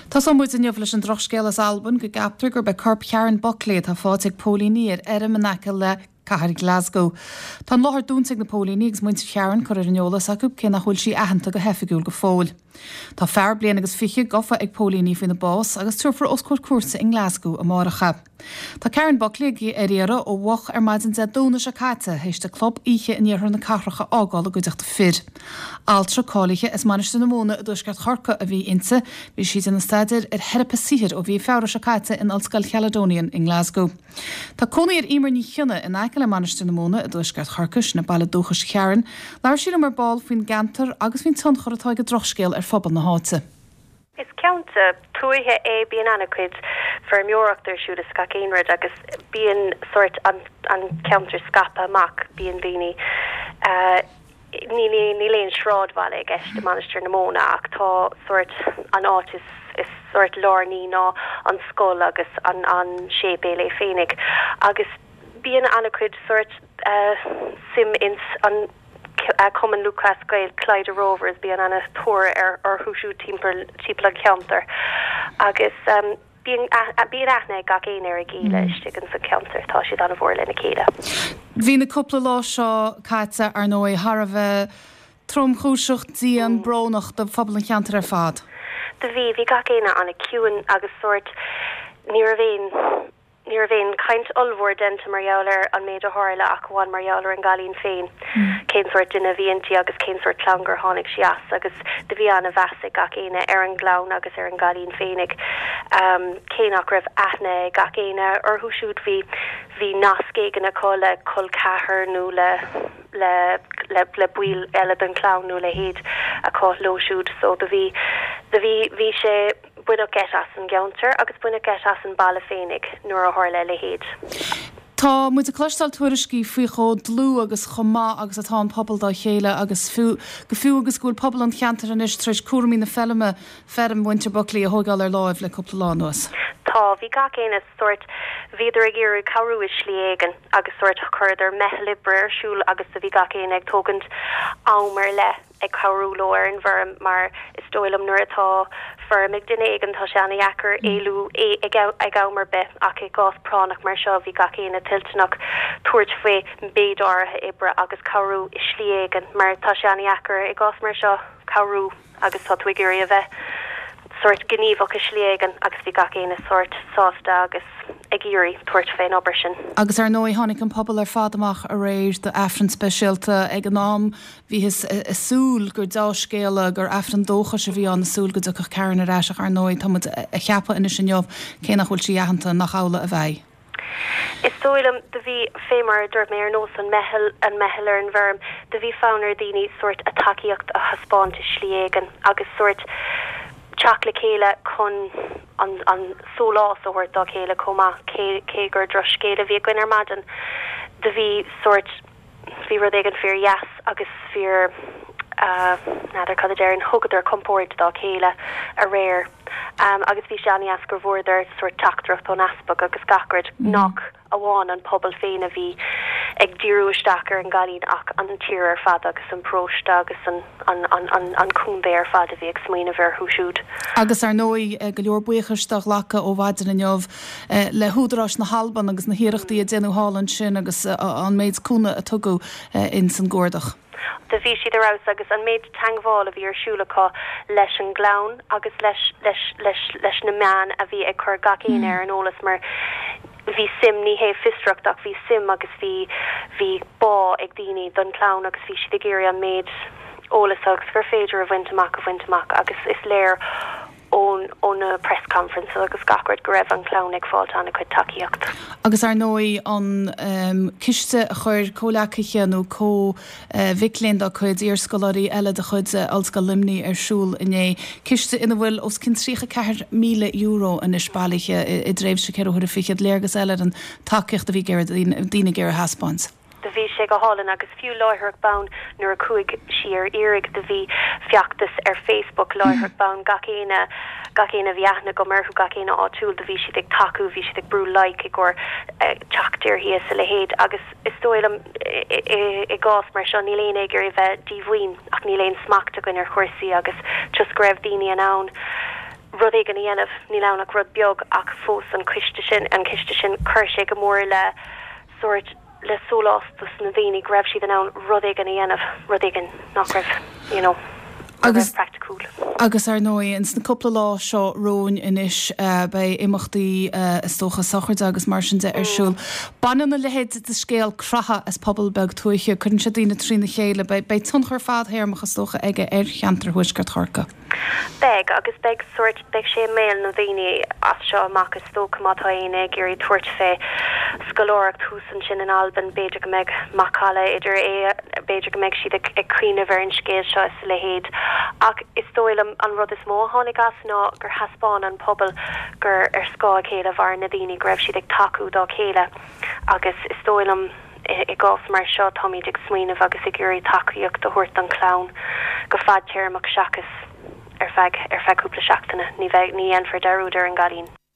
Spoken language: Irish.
Tá somúid in leis an drochscélas Albban go gaptar gur be corp chearan Buckley tá fáteag pólíníir manacha le Cahar Glasgow. Tá láthir dúnsaigh na pólínígus muinte chearan chu neolalas acu cé nach chuil sí ahananta go hefigiúil go fóil. Tá fear bliana agus fiche gofa ag pólíní fin na bás agus tuairfar oscóir cuasa in Glasgow a máracha. Tá Karen Buckley í éire ó bhach maidin de dúna se caite hééis de club ihe in dhéar na carracha ágála go deachta fir. Altra cáliche is maniste na móna a dúsgart chorca a bhí insa, bhí siad in na staidir herpasíhir ó bhí fearra se caite in Ulscail Caledonian in Glasgow. Tá conaí imar ní chionna in aice le maniste na móna a dúsgart chorcas na bailla dúchas chearan, leir síle mar ball faoin gantar agus faoin tunchar atá go drochscéal fphobal na háte. Is count tuaithe bíon anacrid for mioracht siúd a scacéanrid agus bíon sort an counter scapa amach bíon daoine ní léon sráidbhaile gceist de manisteir na móna ach tá sort an áit is sort lární ná an scóil agus an sépe le féinnig agus bíon anacrid sort sim ins an Common Lucas Gael Clyde Rovers bí an anna tour ar húsú típla counter agus bíon aithne gach éar a gíile stigan sa counter tá siad an bhór lena céile. Bhí na cúpla lá seo caite ar nói Har bheith tromchúiseacht dí an bránach de phobal an cheantar ar fad. De bhí gach éine anna ciúin agus sort ní a bhéin kaint olmhór denta marjouler an méid a háile ach bháin marjouler an galín féin. Cén sort duna bhíonntí agus cén sort clangar tháinig sias agus de bhí anna bheasa gach éine ar an glán agus ar an galín féinnig. Cénach raibh aithne gach éine ar thuisiúd hí nascégan a le col cahar nó le buil eile an clán nó le héad a có lóisiúd so de bhí sé buine get as an geantar agus buine get as an bailla féinnig nuair a háile le héad. Tá mu a clostal tuairiscí faoá dlú agus chomá agus atá an pobl dá chéile agus go fiú agus gúil pobl an cheantar an is treis cuairmí na fellime ferm Winter Buckley a thugáil ar láimh le coppla lános. Tá bhí gach éine sort viidir a ggéirú cabhrú is slíéigen agus sort chuidir methli brearsúil agus a bhí gach éine ag tógant ámar le ag cabhrú lóir an bharm mar is dóilm nuair atá firmig den éigen tá seanna eacar éú ag ámar be ach ag gás pránach mar seo bhí gach éine tiltnach tuairt faoi bédáirithe ibre agus cabhrú is slíéigen mar tá seanna eacar ag gás mar seo cabhrú agus tá tuigéirí a bheith sort gníomhach is slíéigen agus bhí gach éine sort sásta agus ag iúí tuairt féin obair sin. Agus ar nói tháinig an pobl ar fad amach a réir de afran speisialta ag an nám bhí súl gur dáscéala gur afran dócha se bhí an súl go ducha ceann aráiseach ar nói tá a cheappa ina sin jobh cé nach chuil si ahananta nach ála a bheith. Is stoilm de bhí fémar dúirt mé ar nós an mehel ar an bharm de bhí fánar daoine sort a takeíocht a haspáint is slíéigen agus sort chakla céile chun an sólás ó thuirt dá chéile comá cé gur droscéile bhí gin ar maidin de bhí sort bhí rud ag an fear yes agus fear nadidir cad an thugadidir compórt dá chéile a réir agus bhí seanní as gur bhórdar sort taachtarach ón aspag agus gacrid nach a bháin an pobl féin a bhí ag díúisteach ar an galín ach an tír ar fad agus an próiste agus an cúndé ar fad a bhí ag smaoine bhar thuisiúd. Agus ar nói go leor buchaisteach lecha ó bhaidir in jobh le húdarrás na halban agus na hiireachtaí a déanú hálan sin agus an méid cúna a tugu in san gcordach. De bhí siad arás agus an méid teangháil a bhí arsúlacha leis an glán agus leis na meán a bhí ag chur gach éine ar an ólas mar hí sim ní hé fistruchtach hí sim agus hí bá ag daoine don clán agus bhí siad géir an méid ólas agus gur féidir a bhaintach agus is léir ón a press conference agus gacrid go raibh an clán ag fáilte anna chuid takeíocht. Agus ar nói an ciste a chuir cólaciche nó viclén a chuid iarsscoláirí eile de chuid Ulscail Limní arsúl inné. Ciste ina bhfuil os cin €3,000,000 in ispáiliche I dréibh se ceir chuir fichiad léargus eile an takeíocht a bhí géir daoine géir haspáins. De bhí sé go hálan agus fiú láithreach bán nuair a chuig si ar irig de bhí fiachtas ar Facebook láithreach bán gach éine bheithna go marthú gach éine áitiúil de bhí siad ag taú bhí siad ag brú like i ggur teachtar híos sa le héad agus is dóilm I gás mar seo ní léon gur I bheith díomhaoin ach ní léon smachta goin ar chuirsaí agus just go raibh daoine an ann rudé gan dhéanamh ní lenach rud beag ach fós an ciste sin chuir sé go mór le sort le sólástas na bhínig raibh siad an ann rudé gan dhéanamh rudé gan nach raibh practicúil. Agus ar nói ins na coppla lá seo róin inis bei imachtaí istócha sochart agus mar sin de arsúil. Banan na lehéid de scéal cratha as pobl beg tuaiche chun se dtína trína chéile bei tun chuir fad héirmachchas tócha aige cheantar thuisgart thorca. Beg agus beg sé méil na bhíine as seo amachchas tócha mátáine gurí tuairt fé scolóracht thuúsan sin an Alban beidir go meid macála idir beidir go meid siad ag cuioine bhar an scéal seo is lehéid. Ach is dóil an rud is mó tháinig as ná gur haspáin an pobl gur ar scá chéile bhar na daoine greibh siad ag taú dá chéile agus is dóil i gás mar seo Tommy ag smaoineh agus i ggurí takeíocht do thuirt an clán go fad tearmach seachas ar feicúpla seachtainna ní an for deúidir an galín.